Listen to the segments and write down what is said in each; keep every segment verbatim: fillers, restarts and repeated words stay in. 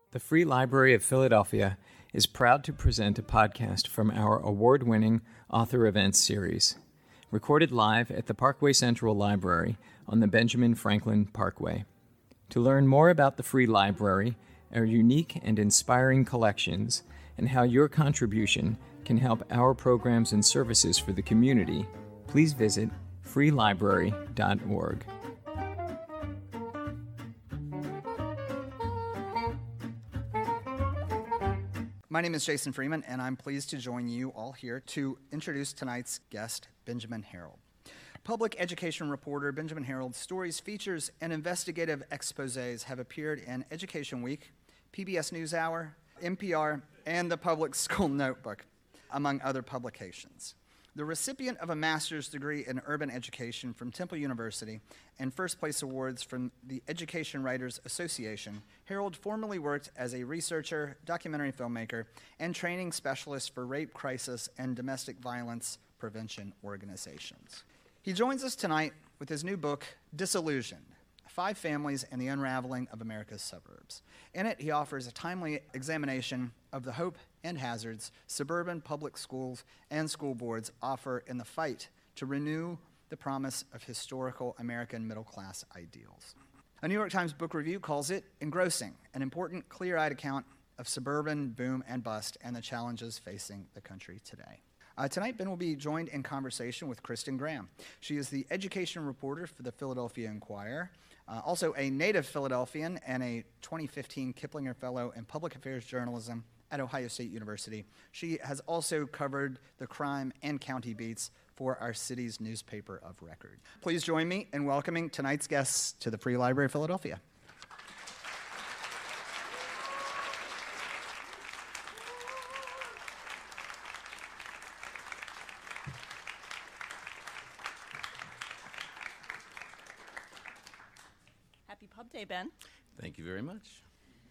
The Free Library of Philadelphia is proud to present a podcast from our award-winning Author Events series, recorded live at the Parkway Central Library on the Benjamin Franklin Parkway. To learn more about the Free Library, our unique and inspiring collections, and how your contribution can help our programs and services for the community, please visit free library dot org. My name is Jason Freeman, and I'm pleased to join you all here to introduce tonight's guest, Benjamin Herold. Public education reporter Benjamin Herold's stories, features, and investigative exposés have appeared in Education Week, P B S NewsHour, N P R, and the Public School Notebook, among other publications. The recipient of a master's degree in urban education from Temple University and first place awards from the Education Writers Association, Herold formerly worked as a researcher, documentary filmmaker, and training specialist for rape crisis and domestic violence prevention organizations. He joins us tonight with his new book, Disillusioned: Five Families and the Unraveling of America's Suburbs. In it, he offers a timely examination of the hope and hazards suburban public schools and school boards offer in the fight to renew the promise of historical American middle-class ideals. A New York Times book review calls it engrossing, an important, clear-eyed account of suburban boom and bust and the challenges facing the country today. Uh, tonight, Ben will be joined in conversation with Kristen Graham. She is the education reporter for the Philadelphia Inquirer, uh, also a native Philadelphian and a twenty fifteen Kiplinger Fellow in Public Affairs Journalism at Ohio State University. She has also covered the crime and county beats for our city's newspaper of record. Please join me in welcoming tonight's guests to the Free Library of Philadelphia. Happy Pub Day, Ben. Thank you very much.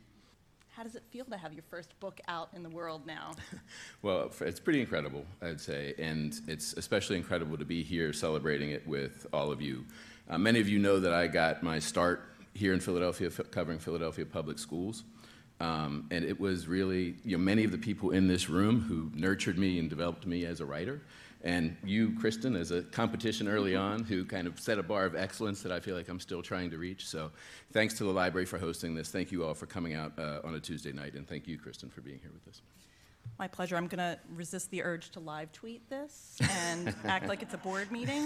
How does it feel to have your first book out in the world now? Well, it's pretty incredible, I'd say, and it's especially incredible to be here celebrating it with all of you. Uh, many of you know that I got my start here in Philadelphia, f- covering Philadelphia public schools, um, and it was really, you know, many of the people in this room who nurtured me and developed me as a writer, and you, Kristen, as a competition early on, who kind of set a bar of excellence that I feel like I'm still trying to reach. So thanks to the library for hosting this. Thank you all for coming out uh, on a Tuesday night, and thank you, Kristen, for being here with us. My pleasure. I'm going to resist the urge to live tweet this and act like it's a board meeting.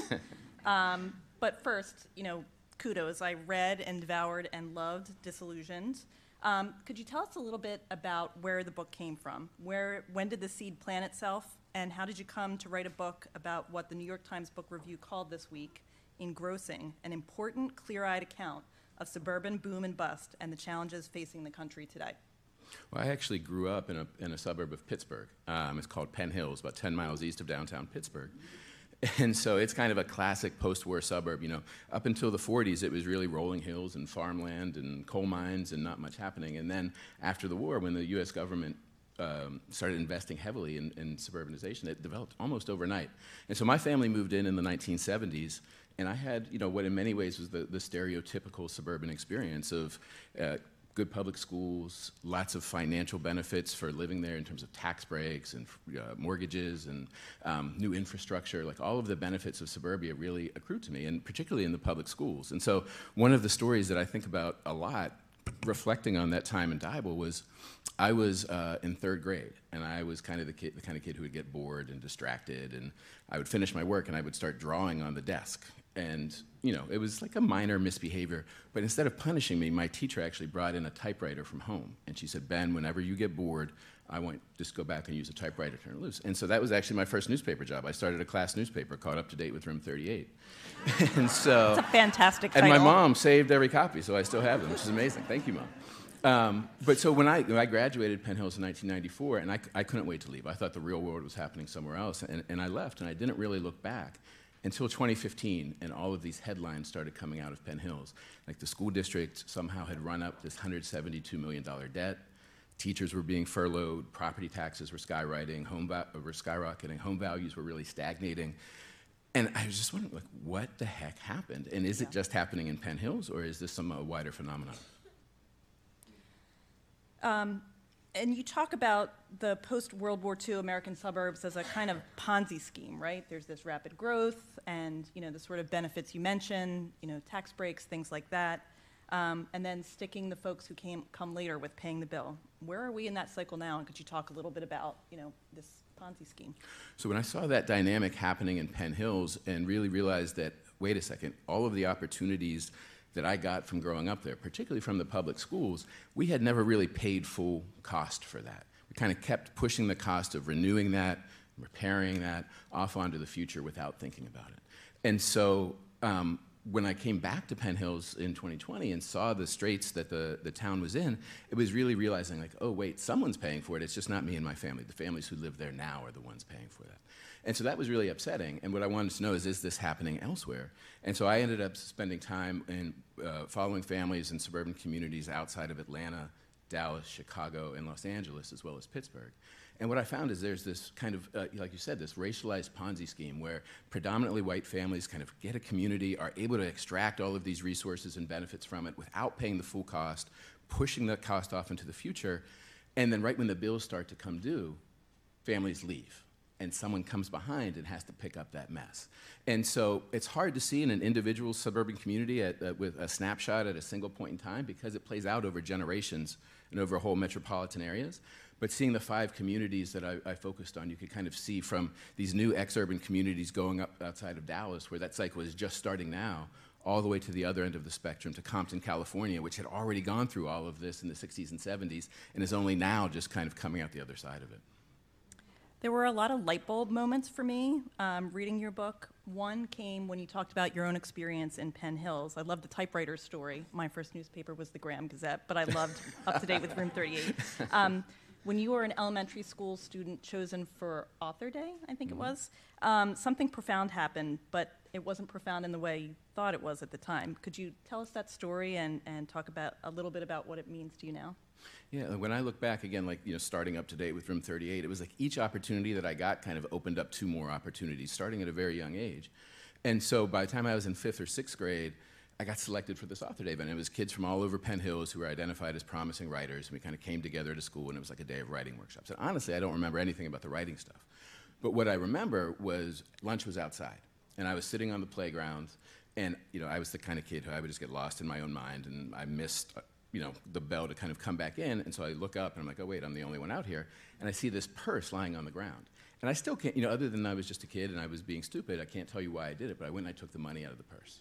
Um, but first, you know, kudos. I read and devoured and loved Disillusioned. Um, could you tell us a little bit about where the book came from? Where, when did the seed plant itself? And how did you come to write a book about what the New York Times Book Review called this week engrossing, an important, clear-eyed account of suburban boom and bust and the challenges facing the country today? Well, I actually grew up in a, in a suburb of Pittsburgh. Um, it's called Penn Hills, about ten miles east of downtown Pittsburgh. And so it's kind of a classic post-war suburb. You know, up until the forties, it was really rolling hills and farmland and coal mines and not much happening. And then after the war, when the U S government Um, started investing heavily in, in suburbanization, it developed almost overnight. And so my family moved in in the nineteen seventies, and I had, you know, what in many ways was the, the stereotypical suburban experience of uh, good public schools, lots of financial benefits for living there in terms of tax breaks and uh, mortgages and um, new infrastructure. Like all of the benefits of suburbia really accrued to me, and particularly in the public schools. And so one of the stories that I think about a lot, reflecting on that time in Dible, was I was uh, in third grade, and I was kind of the, kid, the kind of kid who would get bored and distracted, and I would finish my work and I would start drawing on the desk. And, you know, it was like a minor misbehavior, but instead of punishing me, my teacher actually brought in a typewriter from home, and she said, "Ben, whenever you get bored, I want just go back and use a typewriter to turn it loose." And so that was actually my first newspaper job. I started a class newspaper called Up to Date with Room thirty-eight. And so, it's a fantastic and title. my mom saved every copy, so I still have them, which is amazing. Thank you, Mom. Um, but so when I, when I graduated Penn Hills in nineteen ninety-four, and I, I couldn't wait to leave. I thought the real world was happening somewhere else, and, and I left, and I didn't really look back until twenty fifteen, and all of these headlines started coming out of Penn Hills. Like the school district somehow had run up this one hundred seventy-two million dollars debt. Teachers were being furloughed, property taxes were skyrocketing, home va- were skyrocketing, home values were really stagnating. And I was just wondering, like, what the heck happened? And is yeah. it just happening in Penn Hills, or is this some uh, wider phenomenon? Um, and you talk about the post-World War Two American suburbs as a kind of Ponzi scheme, right? There's this rapid growth and, you know, the sort of benefits you mentioned, you know, tax breaks, things like that, um, and then sticking the folks who came come later with paying the bill. Where are we in that cycle now? And could you talk a little bit about, you know, this Ponzi scheme? So when I saw that dynamic happening in Penn Hills and really realized that, wait a second, all of the opportunities that I got from growing up there, particularly from the public schools, we had never really paid full cost for that. We kind of kept pushing the cost of renewing that, repairing that, off onto the future without thinking about it. And so um, when I came back to Penn Hills in twenty twenty and saw the straits that the, the town was in, it was really realizing like, oh wait, someone's paying for it, it's just not me and my family. The families who live there now are the ones paying for that. And so that was really upsetting. And what I wanted to know is, is this happening elsewhere? And so I ended up spending time in uh, following families in suburban communities outside of Atlanta, Dallas, Chicago, and Los Angeles, as well as Pittsburgh. And what I found is there's this kind of, uh, like you said, this racialized Ponzi scheme where predominantly white families kind of get a community, are able to extract all of these resources and benefits from it without paying the full cost, pushing that cost off into the future. And then right when the bills start to come due, families leave. And someone comes behind and has to pick up that mess. And so it's hard to see in an individual suburban community at, uh, with a snapshot at a single point in time because it plays out over generations and over whole metropolitan areas. But seeing the five communities that I, I focused on, you could kind of see from these new ex-urban communities going up outside of Dallas, where that cycle is just starting now, all the way to the other end of the spectrum, to Compton, California, which had already gone through all of this in the sixties and seventies and is only now just kind of coming out the other side of it. There were a lot of light bulb moments for me um, reading your book. One came when you talked about your own experience in Penn Hills. I love the typewriter story. My first newspaper was the Graham Gazette, but I loved Up to Date with Room thirty-eight. Um, when you were an elementary school student chosen for Author Day, I think mm-hmm. it was, um, something profound happened, but it wasn't profound in the way you thought it was at the time. Could you tell us that story and, and talk about a little bit about what it means to you now? Yeah, when I look back again, like, you know, starting Up to Date with Room thirty-eight, it was like each opportunity that I got kind of opened up two more opportunities, starting at a very young age. And so by the time I was in fifth or sixth grade, I got selected for this author day event. It was kids from all over Penn Hills who were identified as promising writers, and we kind of came together at a school, and it was like a day of writing workshops. And honestly, I don't remember anything about the writing stuff. But what I remember was lunch was outside, and I was sitting on the playground, and, you know, I was the kind of kid who I would just get lost in my own mind, and I missed, you know, the bell to kind of come back in, and so I look up, and I'm like, oh, wait, I'm the only one out here, and I see this purse lying on the ground. And I still can't, you know, other than I was just a kid and I was being stupid, I can't tell you why I did it, but I went and I took the money out of the purse.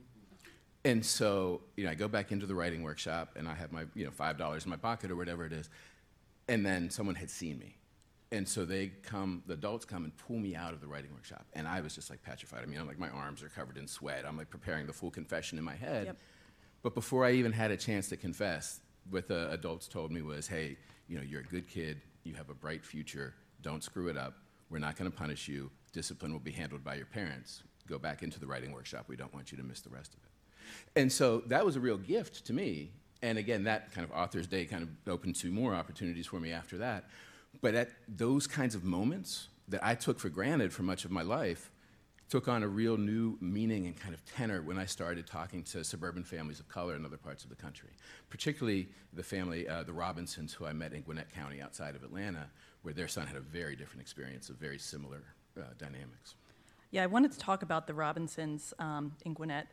And so, you know, I go back into the writing workshop, and I have my, you know, five dollars in my pocket or whatever it is, and then someone had seen me. And so they come, the adults come and pull me out of the writing workshop, and I was just like petrified. I mean, I'm like, my arms are covered in sweat. I'm like preparing the full confession in my head. Yep. But before I even had a chance to confess, what the adults told me was, hey, you know, you're a good kid, you have a bright future, don't screw it up, we're not gonna punish you, discipline will be handled by your parents, go back into the writing workshop, we don't want you to miss the rest of it. And so that was a real gift to me, and again, that kind of Author's Day kind of opened two more opportunities for me after that. But at those kinds of moments that I took for granted for much of my life, took on a real new meaning and kind of tenor when I started talking to suburban families of color in other parts of the country, particularly the family, uh, the Robinsons, who I met in Gwinnett County outside of Atlanta, where their son had a very different experience of very similar uh, dynamics. Yeah, I wanted to talk about the Robinsons um, in Gwinnett.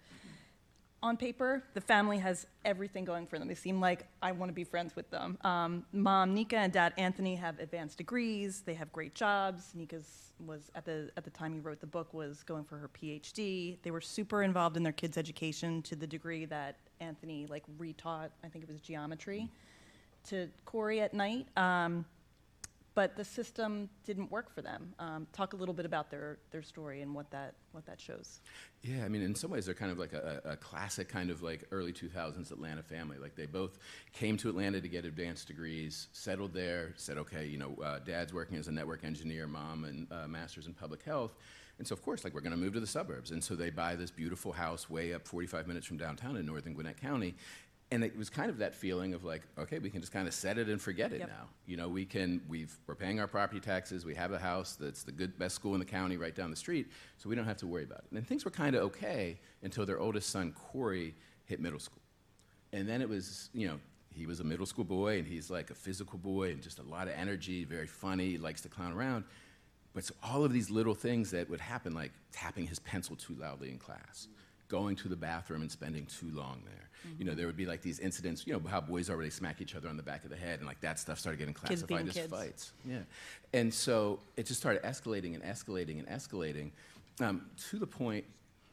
On paper, the family has everything going for them. They seem like I want to be friends with them. Um, Mom, Nika, and Dad, Anthony, have advanced degrees. They have great jobs. Nika's was, at the at the time he wrote the book, was going for her P H D. They were super involved in their kids' education to the degree that Anthony, like, retaught, I think it was geometry, to Corey at night. Um, but the system didn't work for them. Um, talk a little bit about their, their story and what that what that shows. Yeah, I mean, in some ways, they're kind of like a, a classic kind of like early two thousands Atlanta family. Like, they both came to Atlanta to get advanced degrees, settled there, said, okay, you know, uh, Dad's working as a network engineer, Mom, and uh, master's in public health. And so, of course, like, we're going to move to the suburbs. And so they buy this beautiful house way up forty-five minutes from downtown in northern Gwinnett County. And it was kind of that feeling of like, okay, we can just kind of set it and forget it Yep. now. You know, we can, we've, we're paying our property taxes, we have a house that's the good, best school in the county right down the street, so we don't have to worry about it. And things were kind of okay until their oldest son, Corey, hit middle school. And then it was, you know, he was a middle school boy, and he's like a physical boy and just a lot of energy, very funny, likes to clown around. But so all of these little things that would happen, like tapping his pencil too loudly in class, going to the bathroom and spending too long there. Mm-hmm. You know, there would be like these incidents, you know, how boys already smack each other on the back of the head, and like that stuff started getting classified as kids. fights. Yeah. And so it just started escalating and escalating and escalating um, to the point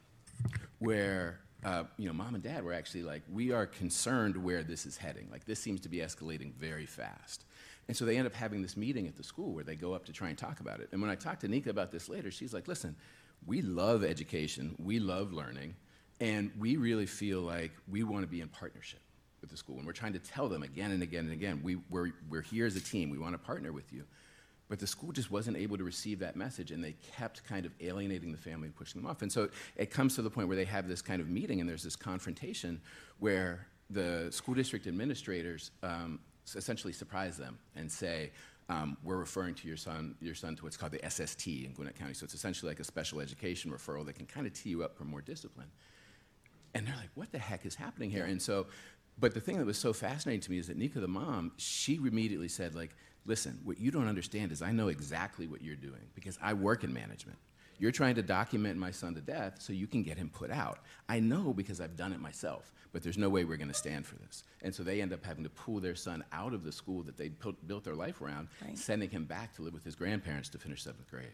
where, uh, you know, mom and dad were actually like, we are concerned where this is heading. Like, this seems to be escalating very fast. And so they end up having this meeting at the school where they go up to try and talk about it. And when I talked to Nika about this later, she's like, listen, we love education, we love learning, and we really feel like we want to be in partnership with the school. And we're trying to tell them again and again and again, we, we're, we're here as a team, we want to partner with you. But the school just wasn't able to receive that message, and they kept kind of alienating the family and pushing them off. And so it comes to the point where they have this kind of meeting, and there's this confrontation where the school district administrators um, essentially surprise them and say, um, we're referring to your son, your son to what's called the S S T in Gwinnett County. So it's essentially like a special education referral that can kind of tee you up for more discipline. And they're like, what the heck is happening here? And so, but the thing that was so fascinating to me is that Nika, the mom, she immediately said, like, listen, what you don't understand is I know exactly what you're doing because I work in management. You're trying to document my son to death so you can get him put out. I know because I've done it myself, but there's no way we're going to stand for this. And so they end up having to pull their son out of the school that they built their life around, right, sending him back to live with his grandparents to finish seventh grade.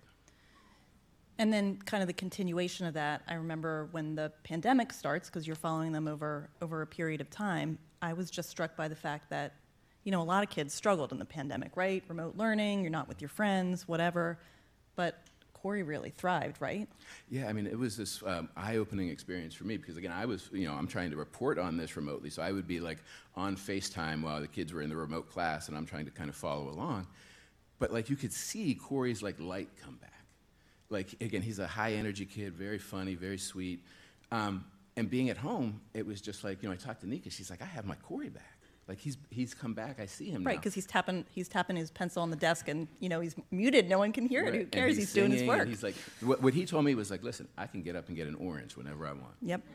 And then kind of the continuation of that, I remember when the pandemic starts, because you're following them over, over a period of time, I was just struck by the fact that, you know, a lot of kids struggled in the pandemic, right? Remote learning, you're not with your friends, whatever. But Corey really thrived, right? Yeah, I mean, it was this um, eye-opening experience for me because, again, I was, you know, I'm trying to report on this remotely, so I would be, like, on FaceTime while the kids were in the remote class, and I'm trying to kind of follow along. But, like, you could see Corey's, like, light come back. Like, again, he's a high-energy kid, very funny, very sweet. Um, and being at home, it was just like, you know, I talked to Nika, she's like, I have my Corey back. Like, he's he's come back, I see him right, now. because he's tapping he's tapping his pencil on the desk, and, you know, he's muted, no one can hear Right. it. Who cares? He's, he's doing his work. And he's like, what, what he told me was like, listen, I can get up and get an orange whenever I want. Yep.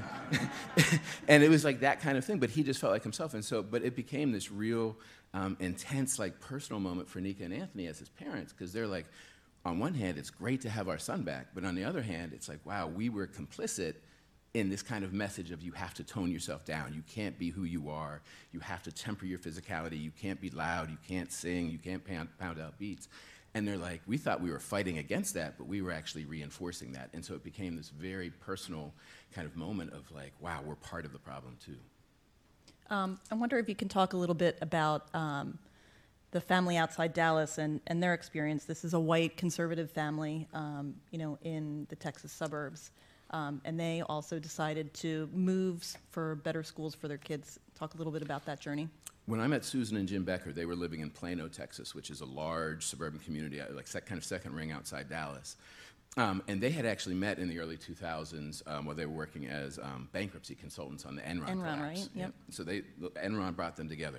And it was like that kind of thing, but he just felt like himself. And so, but it became this real um, intense, like, personal moment for Nika and Anthony as his parents, because they're like, on one hand, it's great to have our son back, but on the other hand, it's like, wow, we were complicit in this kind of message of you have to tone yourself down. You can't be who you are. You have to temper your physicality. You can't be loud. You can't sing. You can't pound, pound out beats. And they're like, we thought we were fighting against that, but we were actually reinforcing that. And so it became this very personal kind of moment of like, wow, we're part of the problem too. Um, I wonder if you can talk a little bit about um, the family outside Dallas and, and their experience. This is a white conservative family, um, you know, in the Texas suburbs. Um, and they also decided to move for better schools for their kids. Talk a little bit about that journey. When I met Susan and Jim Becker, they were living in Plano, Texas, which is a large suburban community, like sec- kind of second ring outside Dallas. Um, and they had actually met in the early two thousands um, while they were working as um, bankruptcy consultants on the Enron Enron, collapse. right? Yeah. Yep. So they, Enron brought them together.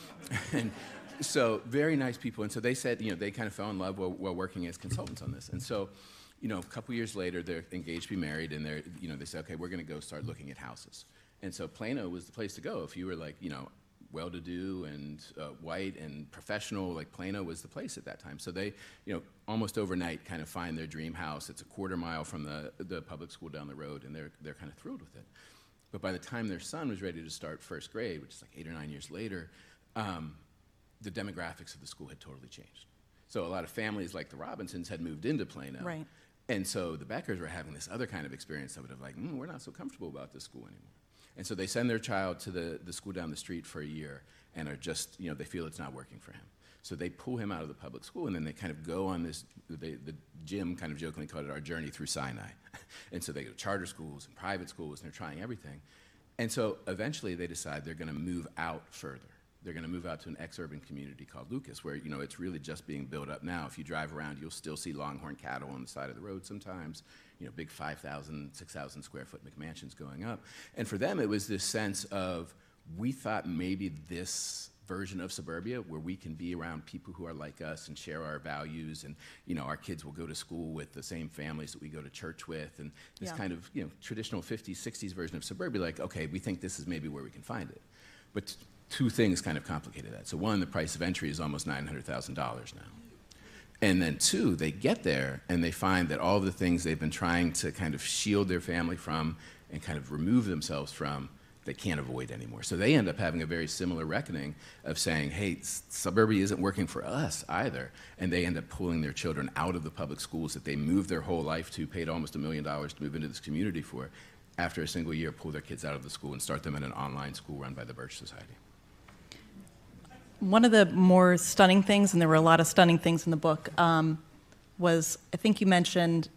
And so very nice people. And so they said, you know, they kind of fell in love while, while working as consultants on this. And so, you know, a couple years later, they're engaged to be married, and they're, you know, they said, okay, we're going to go start looking at houses. And so Plano was the place to go. If you were like, you know, well-to-do and uh, white and professional, like Plano was the place at that time. So they, you know, almost overnight kind of find their dream house. It's a quarter mile from the, the public school down the road, and they're, they're kind of thrilled with it. But by the time their son was ready to start first grade, which is like eight or nine years later, um, the demographics of the school had totally changed. So a lot of families like the Robinsons had moved into Plano. Right. And so the Beckers were having this other kind of experience of it, of like, mm, we're not so comfortable about this school anymore. And so they send their child to the, the school down the street for a year and are just, you know, they feel it's not working for him. So they pull him out of the public school, and then they kind of go on this, they, the Jim kind of jokingly called it our journey through Sinai. And so they go to charter schools and private schools, and they're trying everything. And so eventually they decide they're going to move out further. They're going to move out to an ex-urban community called Lucas, where, you know, it's really just being built up now. If you drive around, you'll still see longhorn cattle on the side of the road sometimes, you know, big five thousand, six thousand square foot McMansions going up. And for them, it was this sense of, we thought maybe this version of suburbia where we can be around people who are like us and share our values, and, you know, our kids will go to school with the same families that we go to church with, and this Yeah. kind of, you know, traditional fifties, sixties version of suburbia, like, okay, we think this is maybe where we can find it. But t- two things kind of complicated that. So one, the price of entry is almost nine hundred thousand dollars now. And then two, they get there and they find that all the things they've been trying to kind of shield their family from and kind of remove themselves from, they can't avoid anymore. So they end up having a very similar reckoning of saying, hey, suburbia isn't working for us either. And they end up pulling their children out of the public schools that they moved their whole life to, paid almost a million dollars to move into this community for. After a single year, pull their kids out of the school and start them in an online school run by the Birch Society. One of the more stunning things, and there were a lot of stunning things in the book, um, was I think you mentioned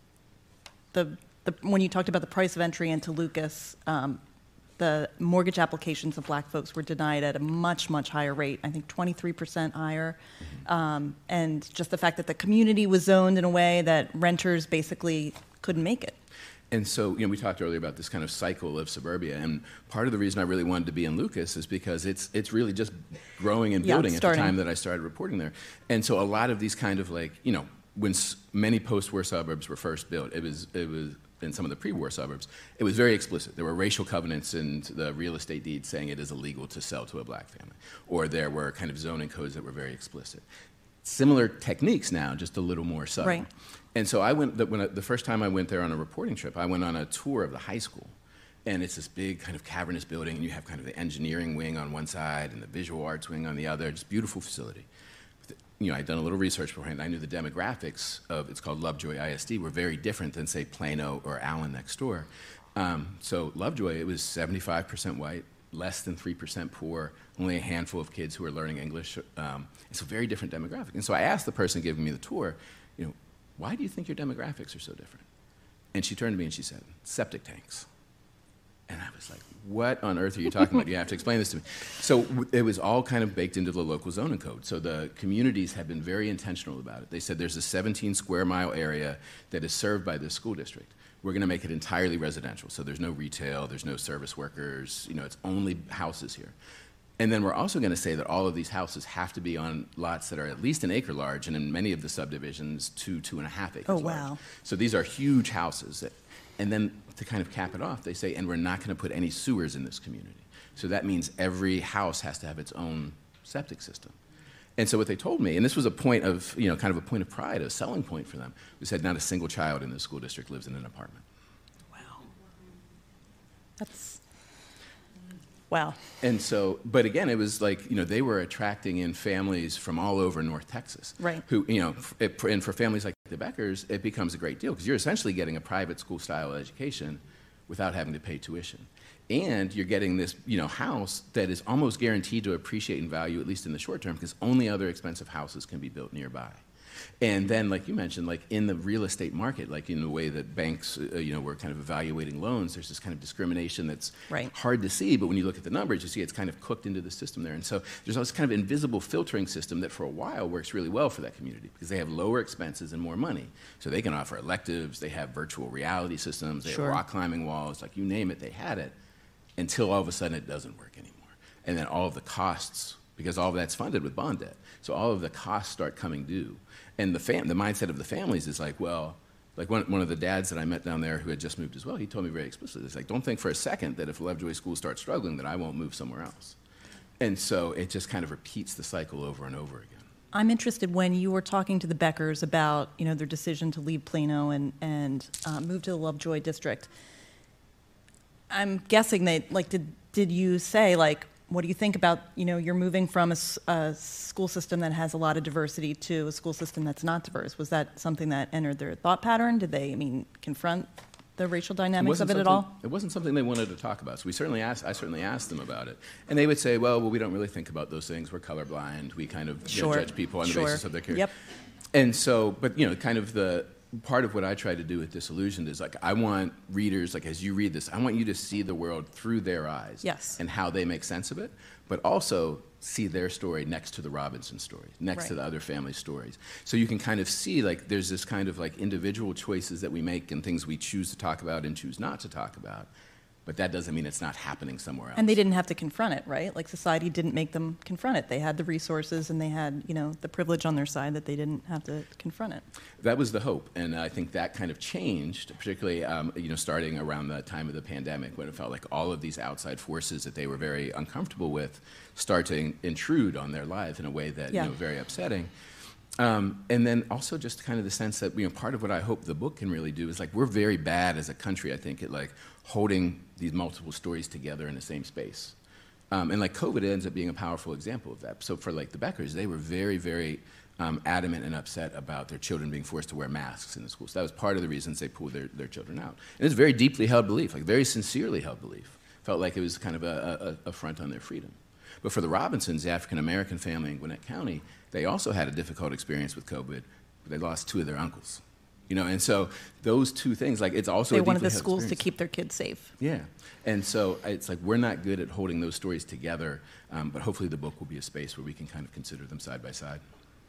the, the when you talked about the price of entry into Lucas, um, the mortgage applications of black folks were denied at a much, much higher rate, I think twenty-three percent higher. Mm-hmm. Um, and just the fact that the community was zoned in a way that renters basically couldn't make it. And so, you know, we talked earlier about this kind of cycle of suburbia, and part of the reason I really wanted to be in Lucas is because it's it's really just growing and Yeah, building at starting. the time that I started reporting there. And so a lot of these kind of like, you know, when s- many post-war suburbs were first built, it was it was in some of the pre-war suburbs, it was very explicit. There were racial covenants in the real estate deeds saying it is illegal to sell to a black family, or there were kind of zoning codes that were very explicit. Similar techniques now, just a little more subtle. Right. And so I went, the, when I, the first time I went there on a reporting trip, I went on a tour of the high school. And it's this big kind of cavernous building, and you have kind of the engineering wing on one side and the visual arts wing on the other, just beautiful facility. But the, you know, I'd done a little research beforehand. I knew the demographics of, it's called Lovejoy I S D, were very different than, say, Plano or Allen next door. Um, so Lovejoy, it was seventy-five percent white, less than three percent poor, only a handful of kids who were learning English. Um, it's a very different demographic. And so I asked the person giving me the tour, you know, why do you think your demographics are so different? And she turned to me and she said, septic tanks. And I was like, what on earth are you talking about? You have to explain this to me. So w- it was all kind of baked into the local zoning code. So the communities have been very intentional about it. They said there's a seventeen square mile area that is served by this school district. We're going to make it entirely residential. So there's no retail, there's no service workers, you know, it's only houses here. And then we're also going to say that all of these houses have to be on lots that are at least an acre large, and in many of the subdivisions, two, two and a half acres Oh, large. wow. So these are huge houses. That, and then to kind of cap it off, they say, and we're not going to put any sewers in this community. So that means every house has to have its own septic system. And so what they told me, and this was a point of, you know, kind of a point of pride, a selling point for them, we said not a single child in the school district lives in an apartment. Wow. That's, wow. And so, but again, it was like, you know, they were attracting in families from all over North Texas. Right. Who, you know, f- it, and for families like the Beckers, it becomes a great deal because you're essentially getting a private school style education without having to pay tuition. And you're getting this, you know, house that is almost guaranteed to appreciate in value, at least in the short term, because only other expensive houses can be built nearby. And then, like you mentioned, like in the real estate market, like in the way that banks, uh, you know, were kind of evaluating loans, there's this kind of discrimination that's Right. hard to see, but when you look at the numbers, you see it's kind of cooked into the system there. And so there's this kind of invisible filtering system that for a while works really well for that community because they have lower expenses and more money. So they can offer electives, they have virtual reality systems, they Sure. have rock climbing walls, like you name it, they had it, until all of a sudden it doesn't work anymore. And then all of the costs, because all of that's funded with bond debt, so all of the costs start coming due. And the fam- the mindset of the families is like, well, like one, one of the dads that I met down there who had just moved as well, he told me very explicitly, it's like, don't think for a second that if Lovejoy School starts struggling that I won't move somewhere else. And so it just kind of repeats the cycle over and over again. I'm interested when you were talking to the Beckers about, you know, their decision to leave Plano and, and uh, move to the Lovejoy district. I'm guessing that, like, did, did you say, like, what do you think about, you know, you're moving from a, s- a school system that has a lot of diversity to a school system that's not diverse? Was that something that entered their thought pattern? Did they, I mean, confront the racial dynamics of it at something- all? It wasn't something they wanted to talk about. So we certainly asked, I certainly asked them about it. And they would say, well, well we don't really think about those things. We're colorblind. We kind of you know, Sure. judge people on the Sure. basis of their character. Yep. And so, but you know, kind of the part of what I try to do with Disillusioned is like, I want readers, like as you read this, I want you to see the world through their eyes. Yes. And how they make sense of it, but also see their story next to the Robinson story, next to Right. the other family stories. So you can kind of see like there's this kind of like individual choices that we make and things we choose to talk about and choose not to talk about. but that doesn't mean it's not happening somewhere else. And they didn't have to confront it, right? Like society didn't make them confront it. They had the resources and they had, you know, the privilege on their side that they didn't have to confront it. That was the hope, and I think that kind of changed, particularly, um, you know, starting around the time of the pandemic, when it felt like all of these outside forces that they were very uncomfortable with start to in- intrude on their lives in a way that, yeah. you know, very upsetting. Um, and then also just kind of the sense that, you know, part of what I hope the book can really do is, like, we're very bad as a country, I think, at, like, holding these multiple stories together in the same space. Um, and, like, COVID ends up being a powerful example of that. So for, like, the Beckers, they were very, very um, adamant and upset about their children being forced to wear masks in the schools. So that was part of the reasons they pulled their, their children out. And it's a very deeply held belief, like, very sincerely held belief. Felt like it was kind of a, a, a affront on their freedom. But for the Robinsons, the African-American family in Gwinnett County, they also had a difficult experience with COVID. They lost two of their uncles, you know, and so those two things, like, it's also They a wanted deeply the held schools to experience. keep their kids safe. Yeah, and so it's like we're not good at holding those stories together, um, but hopefully the book will be a space where we can kind of consider them side by side.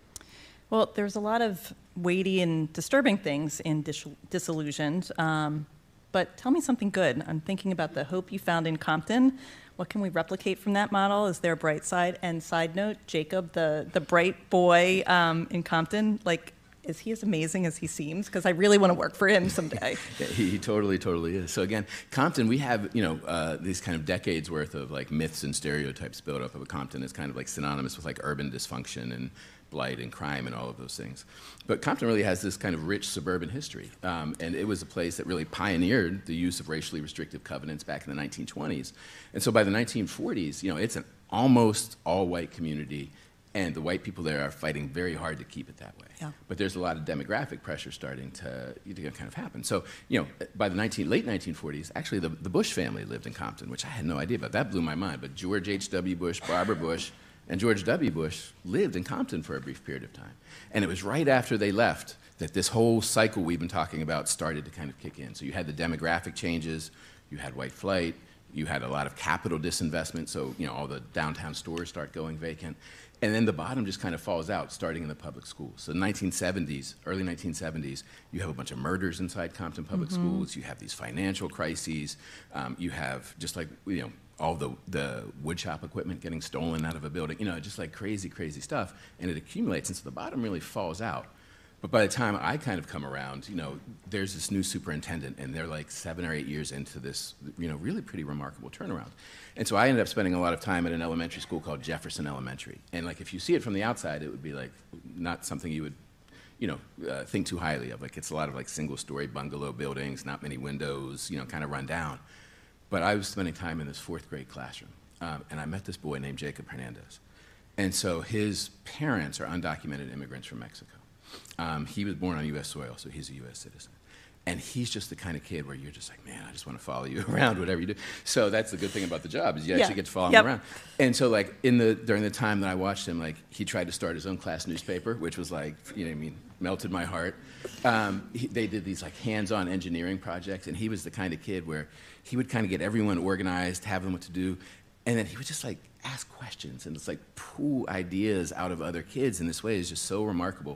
Well, there's a lot of weighty and disturbing things in Dis- Disillusioned, um, but tell me something good. I'm thinking about the hope you found in Compton. What can we replicate from that model? Is there a bright side? And side note, Jacob, the, the bright boy um, in Compton, like, is he as amazing as he seems? Because I really want to work for him someday. Yeah, he, he totally, totally is. So again, Compton, we have, you know, uh, these kind of decades worth of, like, myths and stereotypes built up of a Compton. It's kind of like synonymous with, like, urban dysfunction and blight and crime and all of those things. But Compton really has this kind of rich suburban history. Um, and it was a place that really pioneered the use of racially restrictive covenants back in the nineteen twenties. And so by the nineteen forties, you know, it's an almost all-white community, and the white people there are fighting very hard to keep it that way. Yeah. But there's a lot of demographic pressure starting to, to kind of happen. So, you know, by the nineteen, late nineteen forties, actually the, the Bush family lived in Compton, which I had no idea about. That blew my mind. But George H W. Bush, Barbara Bush, and George W. Bush lived in Compton for a brief period of time. And it was right after they left that this whole cycle we've been talking about started to kind of kick in. So you had the demographic changes, you had white flight, you had a lot of capital disinvestment, so, you know, all the downtown stores start going vacant. And then the bottom just kind of falls out, starting in the public schools. So nineteen seventies, early nineteen seventies, you have a bunch of murders inside Compton public mm-hmm. schools, you have these financial crises, um, you have just like, you know, all the, the woodshop equipment getting stolen out of a building, you know, just like crazy, crazy stuff, and it accumulates, and so the bottom really falls out. But by the time I kind of come around, you know, there's this new superintendent, and they're like seven or eight years into this, you know, really pretty remarkable turnaround. And so I ended up spending a lot of time at an elementary school called Jefferson Elementary. And like, if you see it from the outside, it would be like not something you would, you know, uh, think too highly of. Like, it's a lot of like single-story bungalow buildings, not many windows, you know, kind of run down. But I was spending time in this fourth grade classroom, um, and I met this boy named Jacob Hernandez. And so his parents are undocumented immigrants from Mexico. Um, he was born on U S soil, so he's a U S citizen. And he's just the kind of kid where you're just like, man, I just want to follow you around, whatever you do. So that's the good thing about the job, is you Yeah. actually get to follow Yep. him around. And so, like, in the during the time that I watched him, like, he tried to start his own class newspaper, which was like, you know what I mean, melted my heart. Um, he, they did these like hands-on engineering projects, and he was the kind of kid where he would kind of get everyone organized, have them what to do, and then he would just like ask questions and just like pull ideas out of other kids in this way is just so remarkable.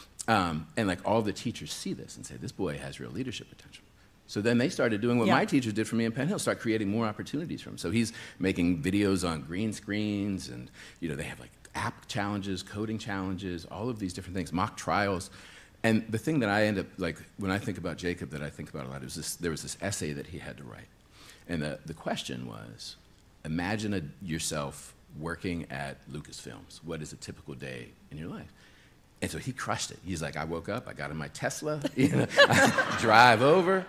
Um, and like all the teachers see this and say, this boy has real leadership potential. So then they started doing what Yeah. my teachers did for me in Penn Hill, start creating more opportunities for him. So he's making videos on green screens, and you know, they have like app challenges, coding challenges, all of these different things, mock trials. And the thing that I end up, like, when I think about Jacob, that I think about a lot, is this, there was this essay that he had to write. And the, the question was, imagine a, yourself working at Lucasfilms. What is a typical day in your life? And so he crushed it. He's like, I woke up, I got in my Tesla, you know, I drive over.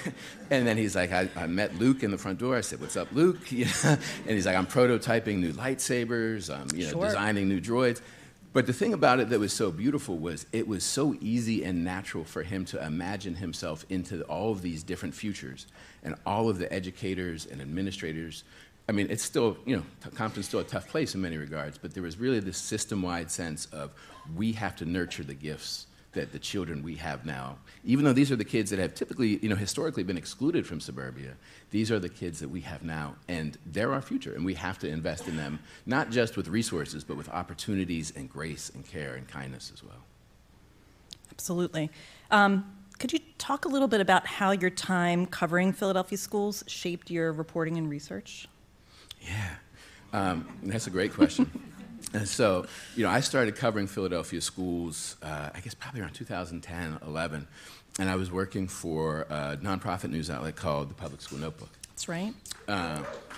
And then he's like, I, I met Luke in the front door. I said, what's up, Luke? You know, and he's like, I'm prototyping new lightsabers, I'm you know, Sure. designing new droids. But the thing about it that was so beautiful was it was so easy and natural for him to imagine himself into all of these different futures, and all of the educators and administrators. I mean, it's still, you know, Compton's still a tough place in many regards, but there was really this system-wide sense of, we have to nurture the gifts that the children we have now, even though these are the kids that have typically, you know, historically been excluded from suburbia, these are the kids that we have now, and they're our future, and we have to invest in them, not just with resources, but with opportunities and grace and care and kindness as well. Absolutely. Um, could you talk a little bit about how your time covering Philadelphia schools shaped your reporting and research? Yeah, um, that's a great question. And so, you know, I started covering Philadelphia schools, uh, I guess probably around two thousand ten, eleven, and I was working for a nonprofit news outlet called the Public School Notebook. That's right. Uh,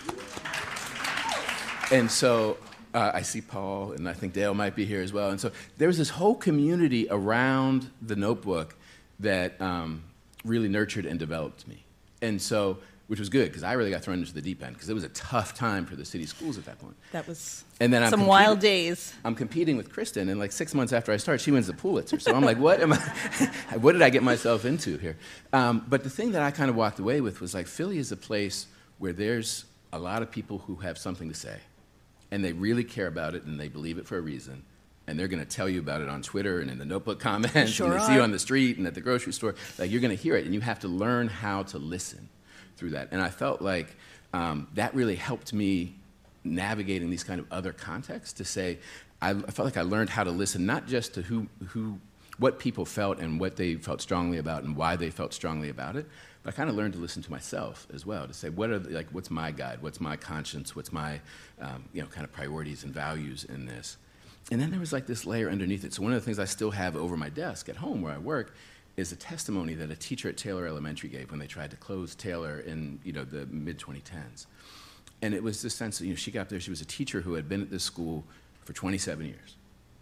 and so uh, I see Paul, and I think Dale might be here as well. And so there was this whole community around the Notebook that um, really nurtured and developed me. And so, which was good, because I really got thrown into the deep end, because it was a tough time for the city schools at that point. That was and then I'm some competing, wild days. I'm competing with Kristen, and like six months after I start, she wins the Pulitzer. So I'm like, what am I, what did I get myself into here? Um, but the thing that I kind of walked away with was like, Philly is a place where there's a lot of people who have something to say, and they really care about it, and they believe it for a reason, and they're going to tell you about it on Twitter and in the Notebook comments, Sure and they are. see you on the street and at the grocery store. Like, you're going to hear it, and you have to learn how to listen through that. And I felt like um, that really helped me navigating these kind of other contexts to say, I, I felt like I learned how to listen, not just to who, who, what people felt and what they felt strongly about and why they felt strongly about it, but I kind of learned to listen to myself as well, to say, what are the, like, what's my guide, what's my conscience, what's my, um, you know, kind of priorities and values in this. And then there was like this layer underneath it. So one of the things I still have over my desk at home where I work is a testimony that a teacher at Taylor Elementary gave when they tried to close Taylor in, you know, the mid twenty tens. And it was this sense that, you know, she got up there, she was a teacher who had been at this school for twenty-seven years.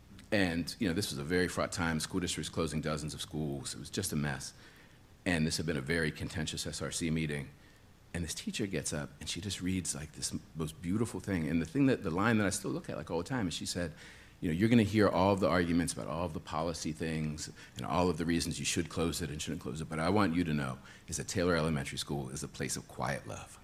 And, you know, this was a very fraught time. School districts closing dozens of schools. It was just a mess. And this had been a very contentious S R C meeting. And this teacher gets up and she just reads like this most beautiful thing. And the thing that, the line that I still look at like all the time is she said, you know, you're going to hear all of the arguments about all of the policy things and all of the reasons you should close it and shouldn't close it, but I want you to know is that Taylor Elementary School is a place of quiet love.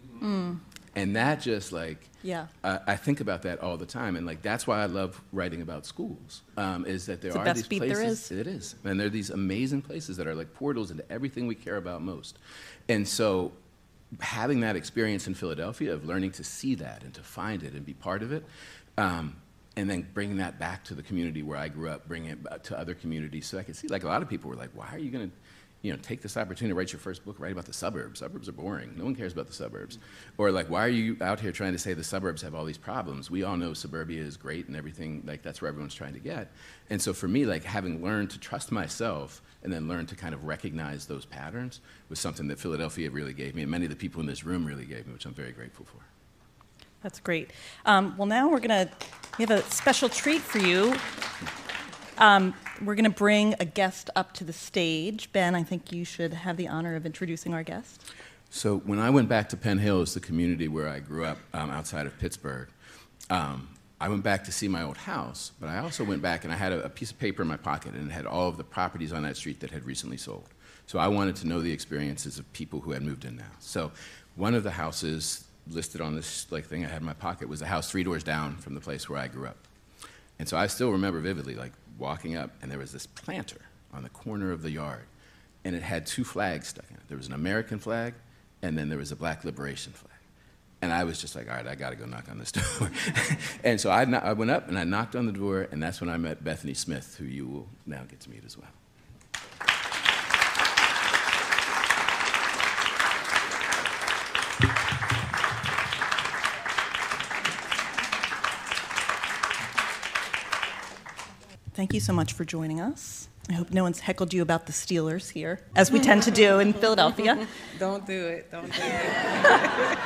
Mm. And that just like, Yeah. uh, I think about that all the time, and like that's why I love writing about schools, um, is that there It's the are best these beat places. there is. It is, and there are these amazing places that are like portals into everything we care about most. And so having that experience in Philadelphia of learning to see that and to find it and be part of it, um, and then bringing that back to the community where I grew up, bringing it back to other communities. So I could see, like, a lot of people were like, why are you going to, you know, take this opportunity to write your first book, write about the suburbs? Suburbs are boring. No one cares about the suburbs. Or, like, why are you out here trying to say the suburbs have all these problems? We all know suburbia is great and everything. Like, that's where everyone's trying to get. And so for me, like, having learned to trust myself and then learn to kind of recognize those patterns was something that Philadelphia really gave me, and many of the people in this room really gave me, which I'm very grateful for. That's great. Um, well, now we're going to, we have a special treat for you. Um, we're going to bring a guest up to the stage. Ben, I think you should have the honor of introducing our guest. So when I went back to Penn Hills, the community where I grew up um, outside of Pittsburgh, um, I went back to see my old house, but I also went back and I had a, a piece of paper in my pocket and it had all of the properties on that street that had recently sold. So I wanted to know the experiences of people who had moved in now. So one of the houses listed on this like thing I had in my pocket was a house three doors down from the place where I grew up. And so I still remember vividly like walking up and there was this planter on the corner of the yard and it had two flags stuck in it. There was an American flag and then there was a Black Liberation flag. And I was just like, all right, I got to go knock on this door. And so I, no- I went up and I knocked on the door, and that's when I met Bethany Smith, who you will now get to meet as well. Thank you so much for joining us. I hope no one's heckled you about the Steelers here, as we tend to do in Philadelphia. Don't do it. Don't do it.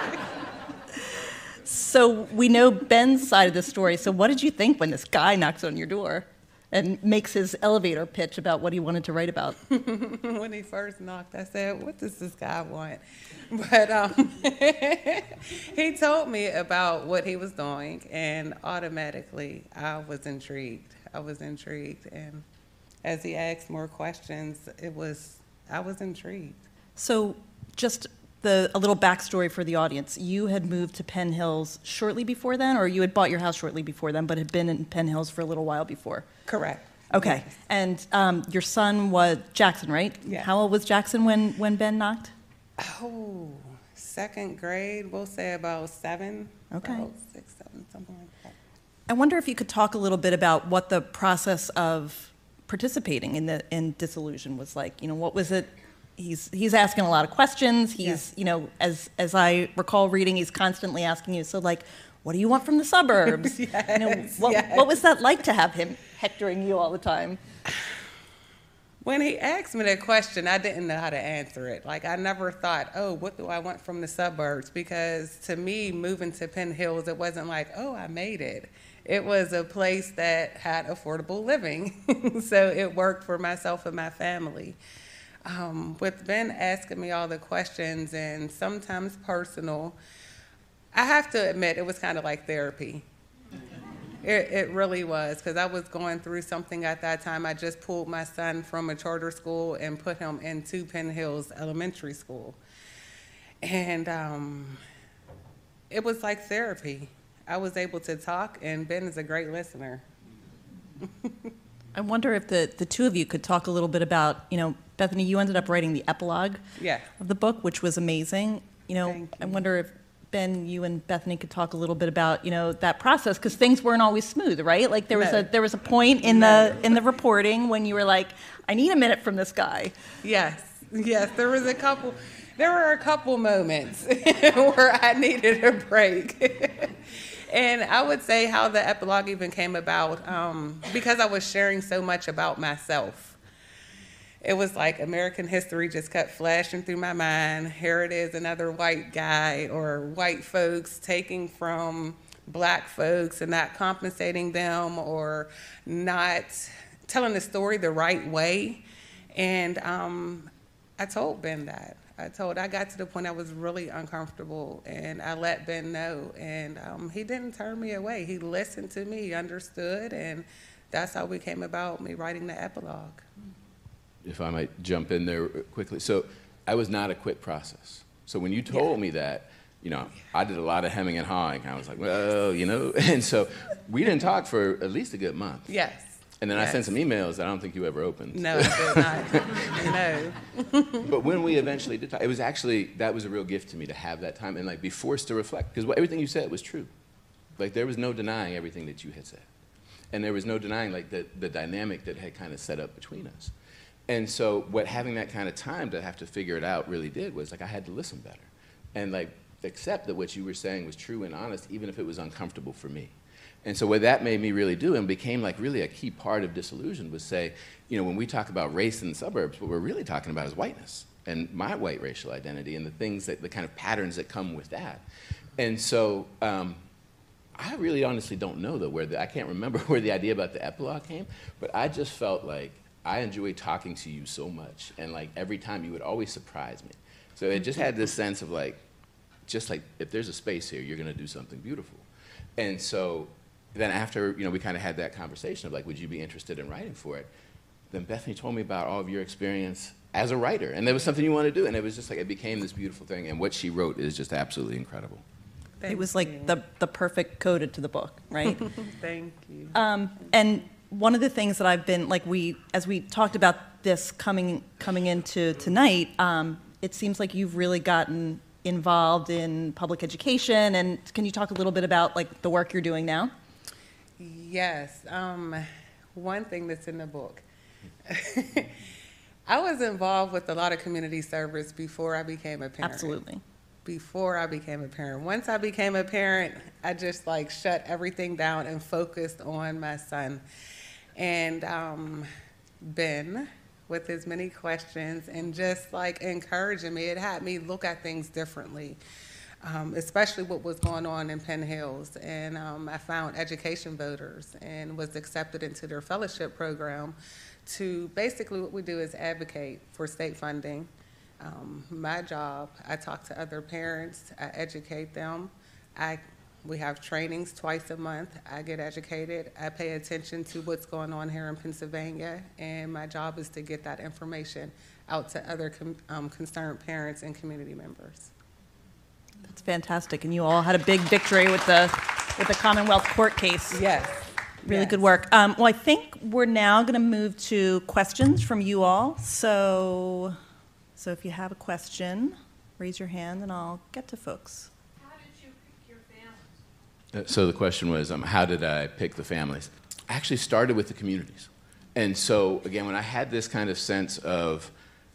So we know Ben's side of the story. So what did you think when this guy knocks on your door and makes his elevator pitch about what he wanted to write about? When he first knocked, I said, what does this guy want? But um, he told me about what he was doing, and automatically I was intrigued. I was intrigued. And as he asked more questions, it was, I was intrigued. So just the, a little backstory for the audience. You had moved to Penn Hills shortly before then, or you had bought your house shortly before then, but had been in Penn Hills for a little while before? Correct. Okay. Yes. And um, your son was Jackson, right? Yeah. How old was Jackson when, when Ben knocked? Oh, second grade, we'll say about seven. Okay. About six, seven, something like that. I wonder if you could talk a little bit about what the process of participating in the in Disillusion was like? You know, what was it? He's he's asking a lot of questions. He's Yes. you know, as as I recall reading, he's constantly asking you. So like, what do you want from the suburbs? You know, Yes, what yes. what was that like to have him hectoring you all the time? When he asked me that question, I didn't know how to answer it. Like, I never thought, oh, what do I want from the suburbs? Because to me, moving to Penn Hills, it wasn't like, oh, I made it. It was a place that had affordable living. So it worked for myself and my family. Um, with Ben asking me all the questions and sometimes personal, I have to admit it was kind of like therapy. It, it really was, because I was going through something at that time. I just pulled my son from a charter school and put him into Penn Hills Elementary School. And um, it was like therapy. I was able to talk, and Ben is a great listener. I wonder if the, the two of you could talk a little bit about, you know, Bethany, you ended up writing the epilogue Yeah. of the book, which was amazing. You know, Thank I you. wonder if, Ben, you and Bethany could talk a little bit about, you know, that process, because things weren't always smooth, right? Like there was No. a there was a point in the in the reporting when you were like, I need a minute from this guy. Yes, yes, there was a couple, there were a couple moments where I needed a break. And I would say how the epilogue even came about, um, because I was sharing so much about myself. It was like American history just kept flashing through my mind. Here it is, another white guy or white folks taking from black folks and not compensating them or not telling the story the right way. And um, I told Ben that. I told, I got to the point I was really uncomfortable, and I let Ben know. And um, he didn't turn me away. He listened to me, he understood, and that's how we came about me writing the epilogue. If I might jump in there quickly. So I was not a quick process. So when you told me that, you know, I did a lot of hemming and hawing. I was like, well, you know, and so we didn't talk for at least a good month. Yes. And then I Yes. sent some emails that I don't think you ever opened. No, I did not. No. But when we eventually did talk, it was actually, that was a real gift to me to have that time and like be forced to reflect, because everything you said was true. Like there was no denying everything that you had said. And there was no denying like the, the dynamic that had kind of set up between us. And so what having that kind of time to have to figure it out really did was like I had to listen better and like accept that what you were saying was true and honest, even if it was uncomfortable for me. And so what that made me really do and became like really a key part of Disillusion was say, you know, when we talk about race in the suburbs, what we're really talking about is whiteness and my white racial identity and the things that, the kind of patterns that come with that. And so um, I really honestly don't know though where the, I can't remember where the idea about the epilogue came, but I just felt like I enjoyed talking to you so much, and like every time you would always surprise me. So it just had this sense of like, just like if there's a space here, you're gonna do something beautiful. And so then after, you know, we kind of had that conversation of like, would you be interested in writing for it? Then Bethany told me about all of your experience as a writer, and there was something you wanted to do, and it was just like, it became this beautiful thing, and what she wrote is just absolutely incredible. Thank It was you. like the the perfect coda to the book, right? Thank you. Um, and one of the things that I've been, like we, as we talked about this coming coming into tonight, um, it seems like you've really gotten involved in public education. And can you talk a little bit about like the work you're doing now? Yes. Um, one thing that's in the book. I was involved with a lot of community service before I became a parent. Absolutely. Before I became a parent. Once I became a parent, I just like shut everything down and focused on my son. And um, Ben, with his many questions and just like encouraging me, it had me look at things differently, um, especially what was going on in Penn Hills. And um, I found education voters and was accepted into their fellowship program to basically what we do is advocate for state funding. Um, my job, I talk to other parents, I educate them. I, we have trainings twice a month. I get educated. I pay attention to what's going on here in Pennsylvania, and my job is to get that information out to other com, um, concerned parents and community members. That's fantastic. And you all had a big victory with the with the Commonwealth court case. Yes. Really yes. good work. Um, well, I think we're now going to move to questions from you all. So, so if you have a question, raise your hand and I'll get to folks. How did you pick your families? Uh, So the question was, um, how did I pick the families? I actually started with the communities. and so, again, when I had this kind of sense of,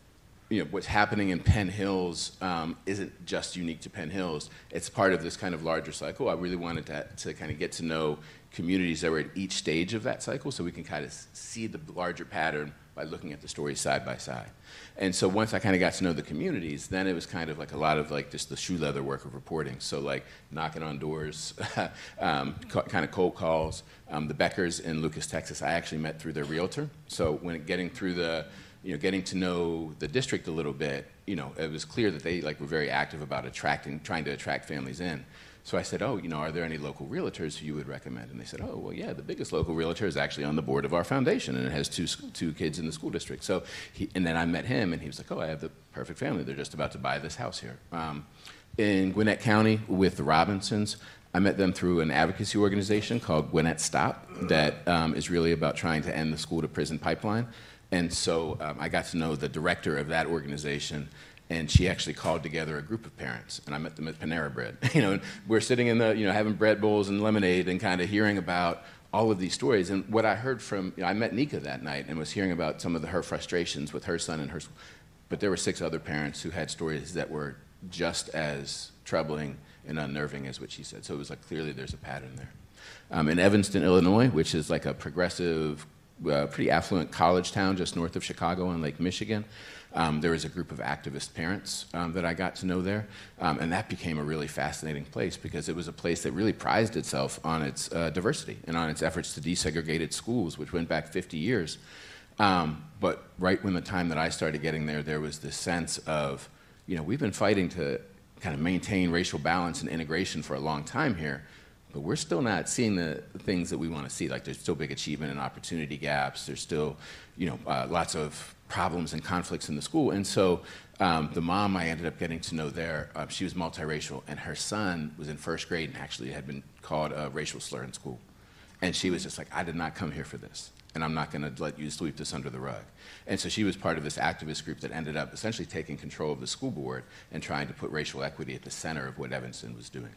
you know, what's happening in Penn Hills um, isn't just unique to Penn Hills. It's part of this kind of larger cycle. I really wanted to, to kind of get to know communities that were at each stage of that cycle so we can kind of see the larger pattern by looking at the stories side by side. And so once I kind of got to know the communities, then it was kind of like a lot of like just the shoe leather work of reporting. So like knocking on doors, um, kind of cold calls. Um, the Beckers in Lucas, Texas, I actually met through their realtor. So when getting through the, you know, getting to know the district a little bit, you know, it was clear that they like were very active about attracting, trying to attract families in. So I said, oh, you know, are there any local realtors who you would recommend? And they said, oh, well, yeah, the biggest local realtor is actually on the board of our foundation, and it has two two kids in the school district. So, he, and then I met him, and he was like, oh, I have the perfect family. They're just about to buy this house here. Um, in Gwinnett County with the Robinsons, I met them through an advocacy organization called Gwinnett Stop that um, is really about trying to end the school-to-prison pipeline. And so um, I got to know the director of that organization, and she actually called together a group of parents, and I met them at Panera Bread. You know, we're sitting in the, you know, having bread bowls and lemonade and kind of hearing about all of these stories. And what I heard from, you know, I met Nika that night and was hearing about some of the, her frustrations with her son and her, but there were six other parents who had stories that were just as troubling and unnerving as what she said. So it was like, clearly there's a pattern there. Um, in Evanston, Illinois, which is like a progressive, uh, pretty affluent college town just north of Chicago on Lake Michigan, Um, there was a group of activist parents um, that I got to know there, um, and that became a really fascinating place because it was a place that really prized itself on its uh, diversity and on its efforts to desegregate its schools, which went back fifty years. Um, but right when the time that I started getting there, there was this sense of, you know, we've been fighting to kind of maintain racial balance and integration for a long time here, but we're still not seeing the things that we want to see. Like there's still big achievement and opportunity gaps. There's still, you know, uh, lots of problems and conflicts in the school. And so um, the mom I ended up getting to know there, uh, she was multiracial, and her son was in first grade and actually had been called a racial slur in school. And she was just like, I did not come here for this, and I'm not going to let you sweep this under the rug. And so she was part of this activist group that ended up essentially taking control of the school board and trying to put racial equity at the center of what Evanston was doing.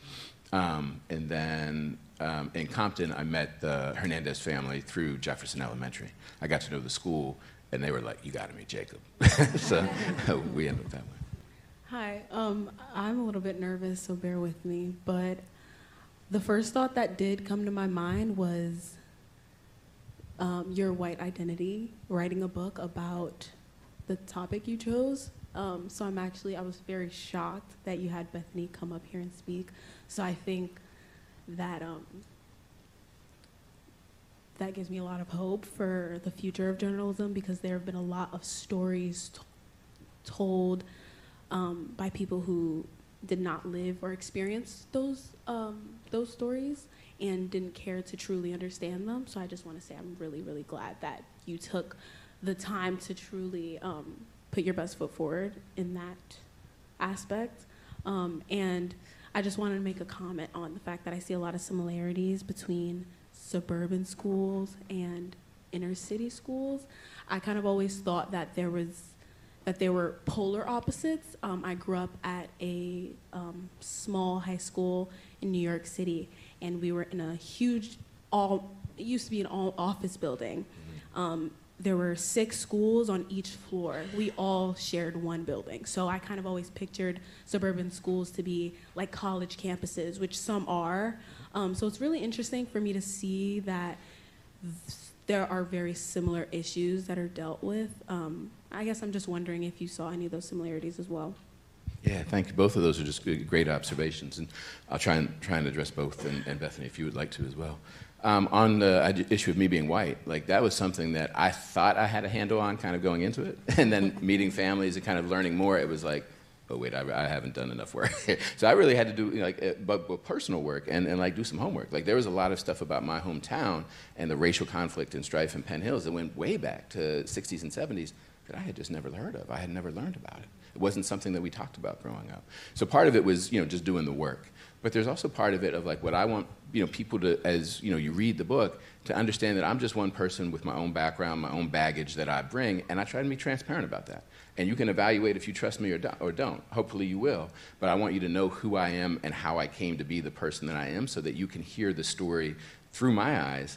Um, and then um, in Compton, I met the Hernandez family through Jefferson Elementary. I got to know the school, and they were like, you got to meet Jacob. So we ended up that way. Hi, um, I'm a little bit nervous, so bear with me. But the first thought that did come to my mind was um, your white identity, writing a book about the topic you chose. Um, so I'm actually, I was very shocked that you had Bethany come up here and speak. So I think that um, that gives me a lot of hope for the future of journalism, because there have been a lot of stories t- told um, by people who did not live or experience those um, those stories and didn't care to truly understand them. So I just want to say I'm really, really glad that you took the time to truly um, put your best foot forward in that aspect. Um, and I just wanted to make a comment on the fact that I see a lot of similarities between suburban schools and inner city schools. I kind of always thought that there was that there were polar opposites. Um, I grew up at a um, small high school in New York City, and we were in a huge, all it used to be an all office building. Um, there were six schools on each floor. We all shared one building. So I kind of always pictured suburban schools to be like college campuses, which some are. Um, so it's really interesting for me to see that th- there are very similar issues that are dealt with. Um, I guess I'm just wondering if you saw any of those similarities as well. Yeah, thank you. Both of those are just good, great observations, and I'll try and try and address both, and, and Bethany, if you would like to as well. Um, on the issue of me being white, like that was something that I thought I had a handle on kind of going into it, and then meeting families and kind of learning more, it was like, oh wait, I, I haven't done enough work. So I really had to do, you know, like, uh, but, but personal work and, and like do some homework. Like there was a lot of stuff about my hometown and the racial conflict and strife in Penn Hills that went way back to sixties and seventies that I had just never heard of. I had never learned about it. It wasn't something that we talked about growing up. So part of it was, you know, just doing the work. But there's also part of it of like what I want, you know, people to, as you know, you read the book, to understand that I'm just one person with my own background, my own baggage that I bring, and I try to be transparent about that. And you can evaluate if you trust me or don't, or don't. Hopefully you will. But I want you to know who I am and how I came to be the person that I am, so that you can hear the story through my eyes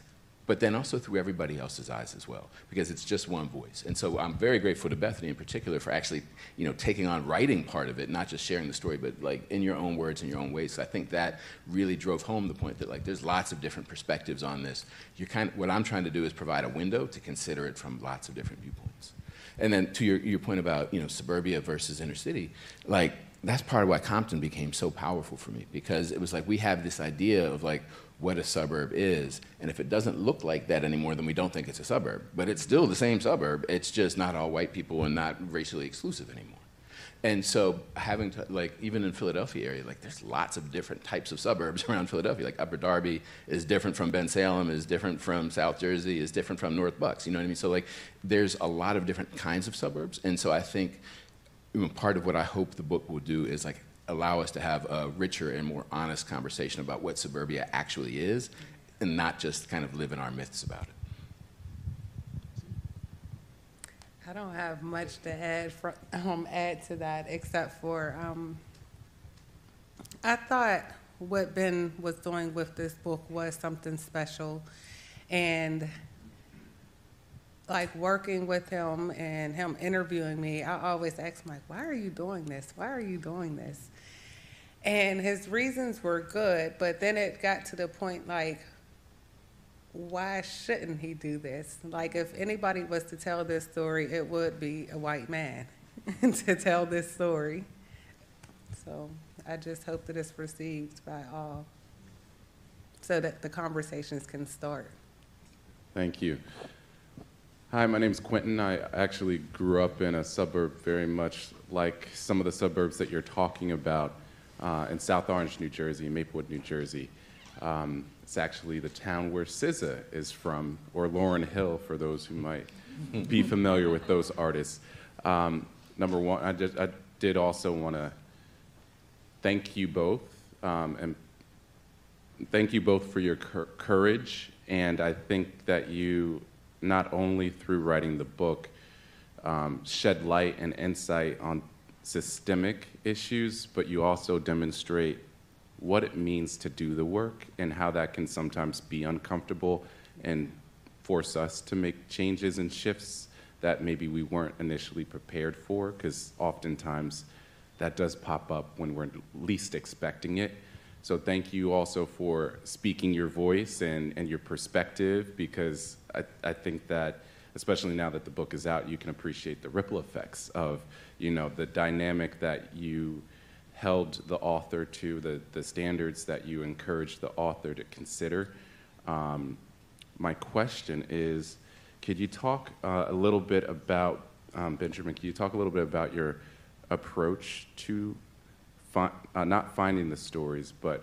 but then also through everybody else's eyes as well, because it's just one voice. And so I'm very grateful to Bethany in particular for actually, you know, taking on writing part of it, not just sharing the story, but like in your own words, in your own ways. So I think that really drove home the point that like there's lots of different perspectives on this. You're kind of, what I'm trying to do is provide a window to consider it from lots of different viewpoints. And then to your, your point about, you know, suburbia versus inner city, like that's part of why Compton became so powerful for me, because it was like we have this idea of like what a suburb is, and if it doesn't look like that anymore, then we don't think it's a suburb. But it's still the same suburb, it's just not all white people and not racially exclusive anymore. And so having to, like, even in Philadelphia area, like there's lots of different types of suburbs around Philadelphia. Like Upper Darby is different from Ben Salem, is different from South Jersey, is different from North Bucks, you know what I mean? So like there's a lot of different kinds of suburbs, and so I think, you know, part of what I hope the book will do is like allow us to have a richer and more honest conversation about what suburbia actually is, and not just kind of live in our myths about it. I don't have much to add, for, um, add to that, except for um, I thought what Ben was doing with this book was something special, and like working with him and him interviewing me, I always ask him, like, why are you doing this? Why are you doing this? And his reasons were good, but then it got to the point, like, why shouldn't he do this? Like, if anybody was to tell this story, it would be a white man to tell this story. So I just hope that it's received by all so that the conversations can start. Thank you. Hi, my name's Quentin. I actually grew up in a suburb very much like some of the suburbs that you're talking about uh, in South Orange, New Jersey, Maplewood, New Jersey. Um, it's actually the town where S Z A is from, or Lauryn Hill, for those who might be familiar with those artists. Um, number one, I, just, I did also want to thank you both, um, and thank you both for your cur- courage, and I think that you, not only through writing the book, um, shed light and insight on systemic issues, but you also demonstrate what it means to do the work and how that can sometimes be uncomfortable and force us to make changes and shifts that maybe we weren't initially prepared for, because oftentimes that does pop up when we're least expecting it. So thank you also for speaking your voice and, and your perspective, because I, I think that, especially now that the book is out, you can appreciate the ripple effects of, you know, the dynamic that you held the author to, the, the standards that you encouraged the author to consider. Um, my question is, could you talk uh, a little bit about, um, Benjamin, can you talk a little bit about your approach to Fi- uh, not finding the stories, but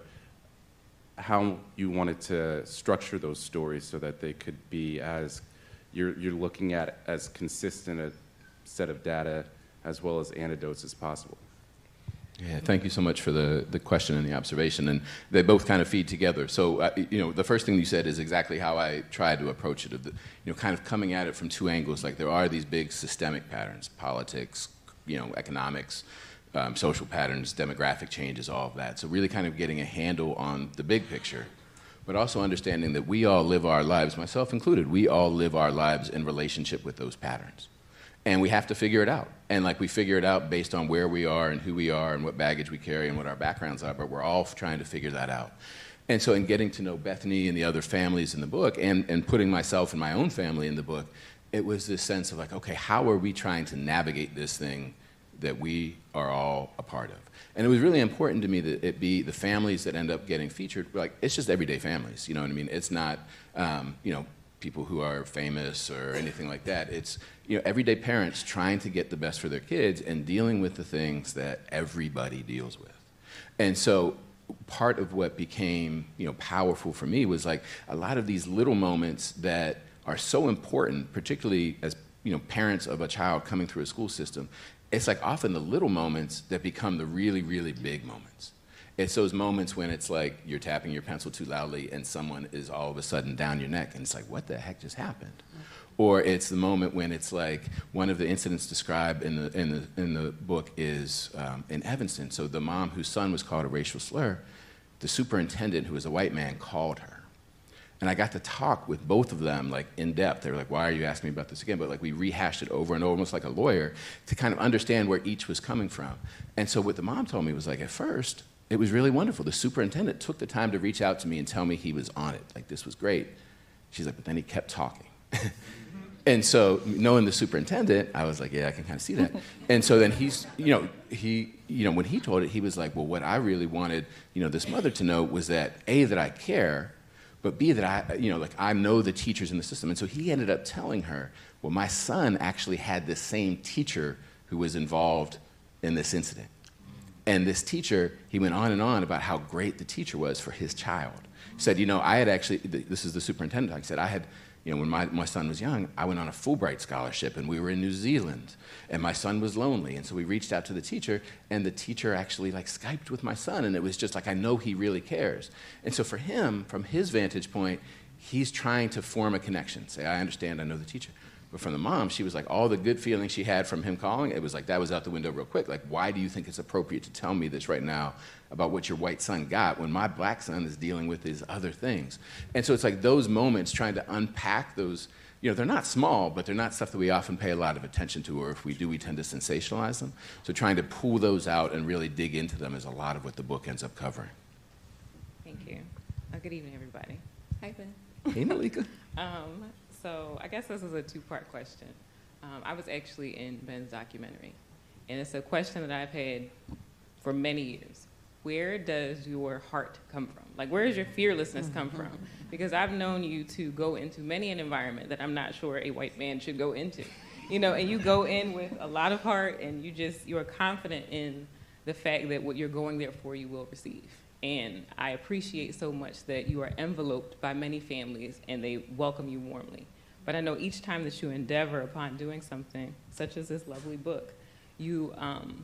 how you wanted to structure those stories so that they could be as, you're, you're looking at as consistent a set of data as well as anecdotes as possible? Yeah, thank you so much for the, the question and the observation, and they both kind of feed together. So, uh, you know, the first thing you said is exactly how I tried to approach it, of the, you know, kind of coming at it from two angles. Like there are these big systemic patterns, politics, you know, economics, Um, social patterns, demographic changes, all of that. So really kind of getting a handle on the big picture, but also understanding that we all live our lives, myself included, we all live our lives in relationship with those patterns. And we have to figure it out. And like we figure it out based on where we are and who we are and what baggage we carry and what our backgrounds are, but we're all trying to figure that out. And so in getting to know Bethany and the other families in the book, and, and putting myself and my own family in the book, it was this sense of like, okay, how are we trying to navigate this thing that we are all a part of? And it was really important to me that it be the families that end up getting featured, like, it's just everyday families, you know what I mean? It's not, um, you know, people who are famous or anything like that. It's, you know, everyday parents trying to get the best for their kids and dealing with the things that everybody deals with. And so part of what became, you know, powerful for me was like a lot of these little moments that are so important, particularly as, you know, parents of a child coming through a school system. It's like often the little moments that become the really, really big moments. It's those moments when it's like you're tapping your pencil too loudly and someone is all of a sudden down your neck and it's like, what the heck just happened? Or it's the moment when it's like one of the incidents described in the, in the, in the book is um, in Evanston. So the mom whose son was called a racial slur, the superintendent, who was a white man, called her. And I got to talk with both of them, like, in depth. They were like, why are you asking me about this again? But, like, we rehashed it over and over, almost like a lawyer, to kind of understand where each was coming from. And so what the mom told me was, like, at first, it was really wonderful. The superintendent took the time to reach out to me and tell me he was on it. Like, this was great. She's like, but then he kept talking. And so, knowing the superintendent, I was like, yeah, I can kind of see that. And so then he's, you know, he, you know, when he told it, he was like, well, what I really wanted, you know, this mother to know was that, A, that I care, but B, that I, you know, like, I know the teachers in the system. And so he ended up telling her, well, my son actually had the same teacher who was involved in this incident. And this teacher, he went on and on about how great the teacher was for his child. He said, you know, I had actually, this is the superintendent, he said, I had, you know, when my, my son was young, I went on a Fulbright scholarship, and we were in New Zealand, and my son was lonely, and so we reached out to the teacher, and the teacher actually, like, Skyped with my son, and it was just like, I know he really cares. And so for him, from his vantage point, he's trying to form a connection, say, I understand, I know the teacher. But from the mom, she was like, all the good feelings she had from him calling, it was like, that was out the window real quick. Like, why do you think it's appropriate to tell me this right now about what your white son got when my black son is dealing with these other things? And so it's like those moments, trying to unpack those, you know, they're not small, but they're not stuff that we often pay a lot of attention to, or if we do, we tend to sensationalize them. So trying to pull those out and really dig into them is a lot of what the book ends up covering. Thank you. Uh, good evening, everybody. Hi, Ben. Hey, Malika. um, so I guess this is a two-part question. Um, I was actually in Ben's documentary, and it's a question that I've had for many years. Where does your heart come from? Like, where does your fearlessness come from? Because I've known you to go into many an environment that I'm not sure a white man should go into. You know, and you go in with a lot of heart, and you just, you're confident in the fact that what you're going there for, you will receive. And I appreciate so much that you are enveloped by many families, and they welcome you warmly. But I know each time that you endeavor upon doing something, such as this lovely book, you um,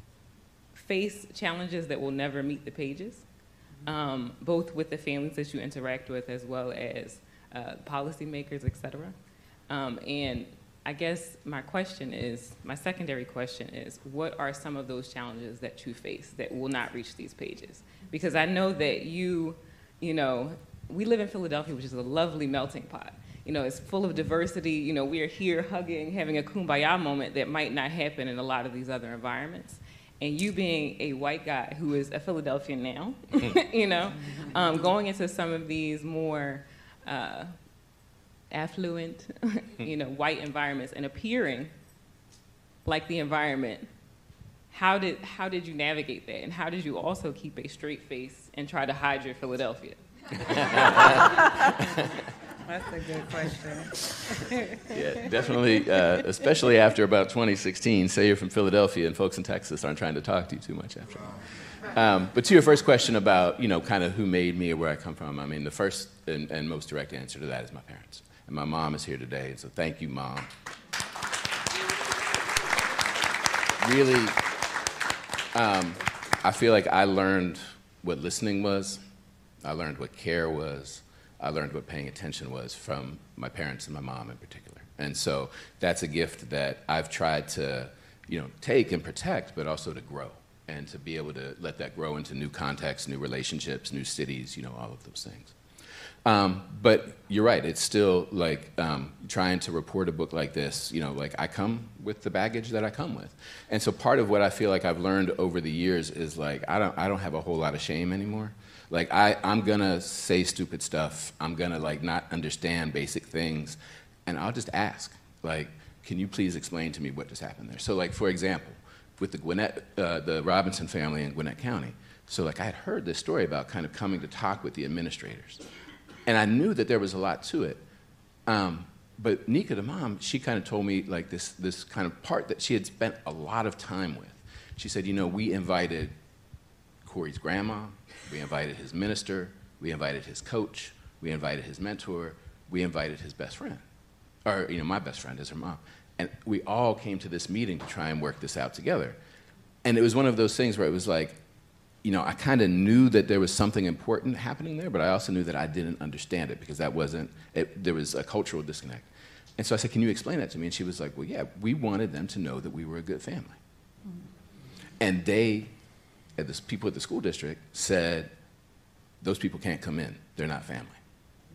face challenges that will never meet the pages, um, both with the families that you interact with as well as uh, policymakers, et cetera. Um, and I guess my question is, my secondary question is, what are some of those challenges that you face that will not reach these pages? Because I know that you, you know, we live in Philadelphia, which is a lovely melting pot. You know, it's full of diversity. You know, we are here hugging, having a kumbaya moment that might not happen in a lot of these other environments. And you being a white guy who is a Philadelphian now, you know, um, going into some of these more uh, affluent, you know, white environments and appearing like the environment, how did, how did you navigate that? And how did you also keep a straight face and try to hide your Philadelphia? That's a good question. Yeah, definitely, uh, especially after about twenty sixteen, say you're from Philadelphia and folks in Texas aren't trying to talk to you too much after that. Um, but to your first question about, you know, kind of who made me or where I come from, I mean, the first and, and most direct answer to that is my parents. And my mom is here today, so thank you, Mom. Really, um, I feel like I learned what listening was. I learned what care was. I learned what paying attention was from my parents and my mom in particular. And so that's a gift that I've tried to, you know, take and protect, but also to grow and to be able to let that grow into new contexts, new relationships, new cities, you know, all of those things. Um, but you're right, it's still like um, trying to report a book like this, you know, like I come with the baggage that I come with. And so part of what I feel like I've learned over the years is like I don't, I don't have a whole lot of shame anymore. Like, I, I'm gonna say stupid stuff. I'm gonna, like, not understand basic things. And I'll just ask, like, can you please explain to me what just happened there? So, like, for example, with the Gwinnett, uh, the Robinson family in Gwinnett County, so, like, I had heard this story about kind of coming to talk with the administrators. And I knew that there was a lot to it. Um, but Nika, the mom, she kind of told me, like, this, this kind of part that she had spent a lot of time with. She said, you know, we invited Corey's grandma, we invited his minister, we invited his coach, we invited his mentor, we invited his best friend, or, you know, my best friend is her mom. And we all came to this meeting to try and work this out together. And it was one of those things where it was like, you know, I kind of knew that there was something important happening there, but I also knew that I didn't understand it because that wasn't, it, there was a cultural disconnect. And so I said, can you explain that to me? And she was like, well, yeah, we wanted them to know that we were a good family. Mm-hmm. And they, the people at the school district said, those people can't come in. They're not family.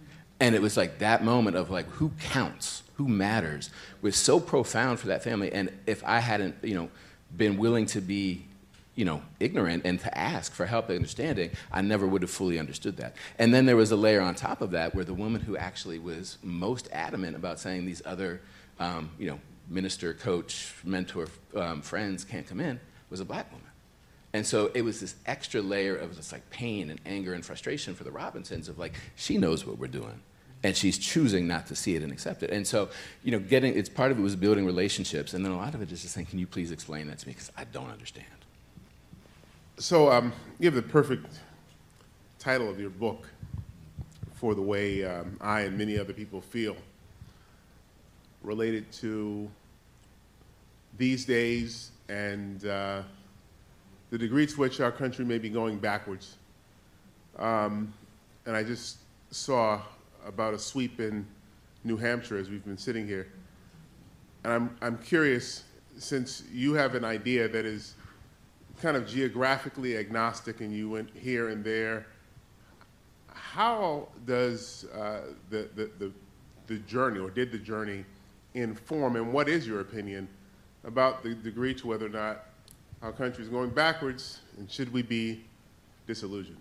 And it was like that moment of like, who counts, who matters, was so profound for that family. And if I hadn't, you know, been willing to be, you know, ignorant and to ask for help and understanding, I never would have fully understood that. And then there was a layer on top of that where the woman who actually was most adamant about saying these other, um, you know, minister, coach, mentor, um, friends can't come in was a black woman. And so it was this extra layer of just like pain and anger and frustration for the Robinsons of like, she knows what we're doing. And she's choosing not to see it and accept it. And so, you know, getting, it's part of it was building relationships. And then a lot of it is just saying, can you please explain that to me? Because I don't understand. So um, you have the perfect title of your book for the way um, I and many other people feel related to these days and uh, the degree to which our country may be going backwards. Um, and I just saw about a sweep in New Hampshire as we've been sitting here. And I'm, I'm curious, since you have an idea that is kind of geographically agnostic and you went here and there, how does uh, the, the, the, the journey, or did the journey, inform, and what is your opinion about the degree to whether or not our country is going backwards, and should we be disillusioned?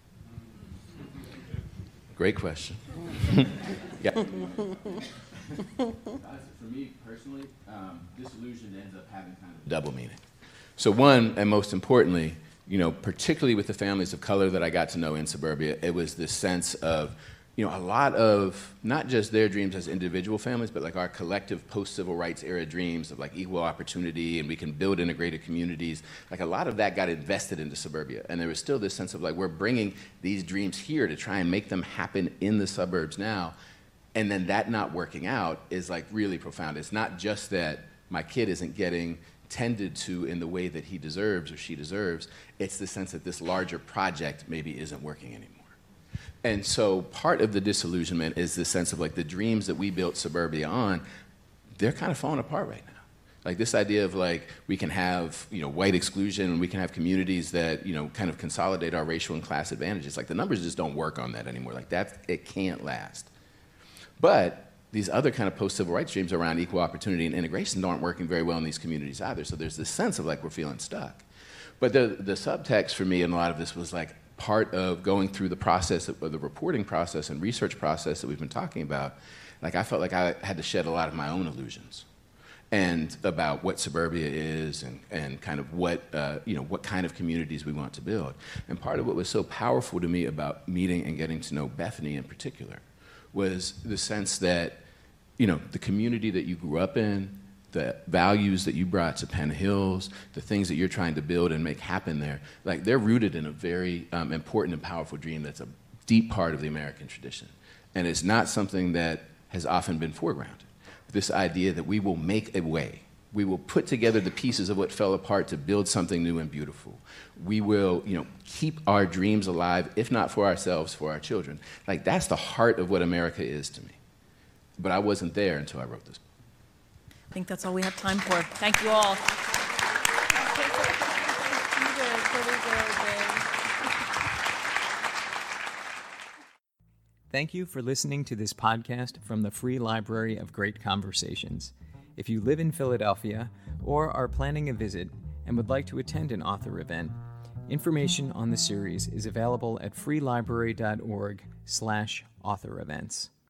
Great question. Yeah. For me personally, um, disillusion ends up having kind of double meaning. So one, and most importantly, you know, particularly with the families of color that I got to know in suburbia, it was this sense of, you know, a lot of not just their dreams as individual families, but like our collective post-civil rights era dreams of like equal opportunity and we can build integrated communities. Like a lot of that got invested into suburbia. And there was still this sense of like, we're bringing these dreams here to try and make them happen in the suburbs now. And then that not working out is like really profound. It's not just that my kid isn't getting tended to in the way that he deserves or she deserves. It's the sense that this larger project maybe isn't working anymore. And so part of the disillusionment is the sense of like the dreams that we built suburbia on, they're kind of falling apart right now. Like this idea of like we can have, you know, white exclusion and we can have communities that, you know, kind of consolidate our racial and class advantages. Like the numbers just don't work on that anymore. Like that, it can't last. But these other kind of post-civil rights dreams around equal opportunity and integration aren't working very well in these communities either. So there's this sense of like we're feeling stuck. But the, the subtext for me in a lot of this was like part of going through the process, of the reporting process and research process that we've been talking about. Like I felt like I had to shed a lot of my own illusions and about what suburbia is and, and kind of what, uh, you know, what kind of communities we want to build. And part of what was so powerful to me about meeting and getting to know Bethany in particular was the sense that, you know, the community that you grew up in, the values that you brought to Penn Hills, the things that you're trying to build and make happen there, like they're rooted in a very um, important and powerful dream that's a deep part of the American tradition. And it's not something that has often been foregrounded. This idea that we will make a way. We will put together the pieces of what fell apart to build something new and beautiful. We will, you know, keep our dreams alive, if not for ourselves, for our children. Like that's the heart of what America is to me. But I wasn't there until I wrote this book. I think that's all we have time for. Thank you all. Thank you for listening to this podcast from the Free Library of Great Conversations. If you live in Philadelphia or are planning a visit and would like to attend an author event, information on the series is available at freelibrary dot org slash author events.